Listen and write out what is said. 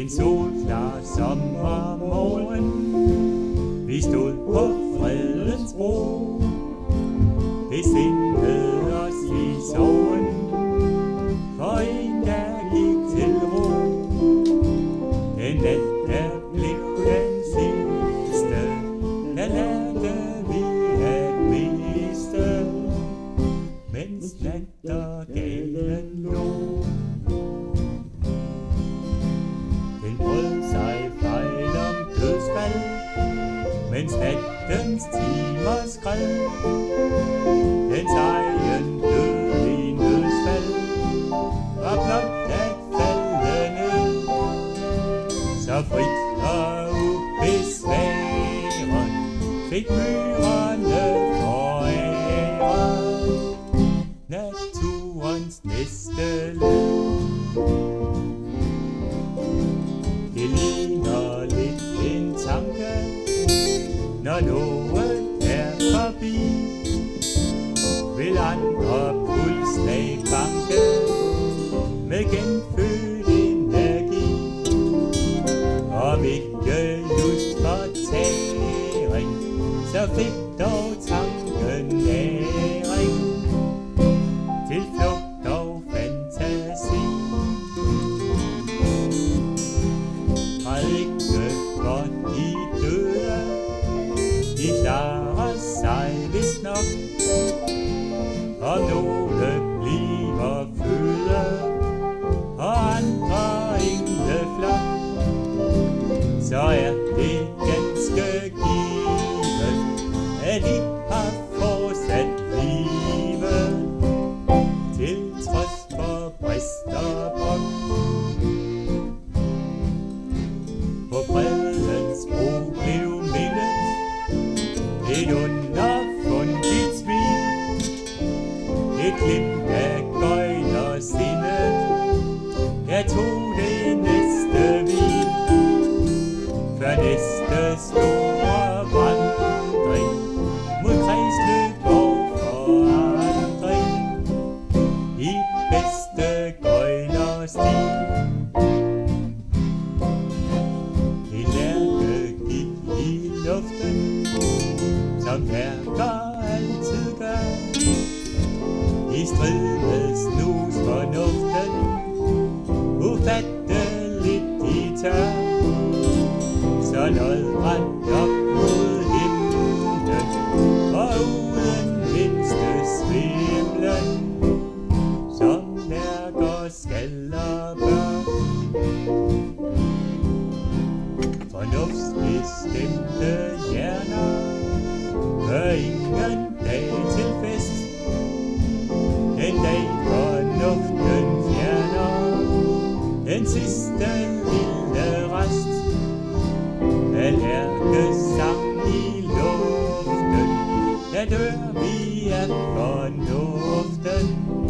En solklar sommermorgen, vi stod på fredens bro. Det sindede os i sorgen, for en der gik til ro. Den nat der blev den sidste, der lærte vi at miste, mens nattergalen lå. Den brød sig fejl om dødsfald, mens nattens timer skred. Dens egen død i nødsfald var blot at falde ned, så frit og ubesværet fik myrerne foræret naturens næste led. Det ligner lidt en tanke, når noget er forbi. Vil andre pulsslag banke med genfødt energi. Om ikke just fortæring, så fik dog tanken næring til flugt og fantasi. Græd ikke for de døde, de klarer sig vist nok. Og nogle bliver føde, og andre engleflok. Så er det ganske givet, at de har fortsat livet, til trods for brist og brok. På fredens bro blev mindet et underfundigt smil. Et glimt af gøglersindet, jeg tog det næste hvil, før næste store vandring mod kredsløb og forandring i bedste gøglerstil. En lærke gik i luften, som lærker altid gør, i strid med snus fornuften, ufatteligt de tør. Så lodret op mod himlen, og uden mindste svimlen, som lærker skal og bør. Fornuftsbestemte hjerner gør ingen dag til fest. Den dag fornuften fjerner den sidste lille rest af lærkesang i luften, der dør vi af fornuften.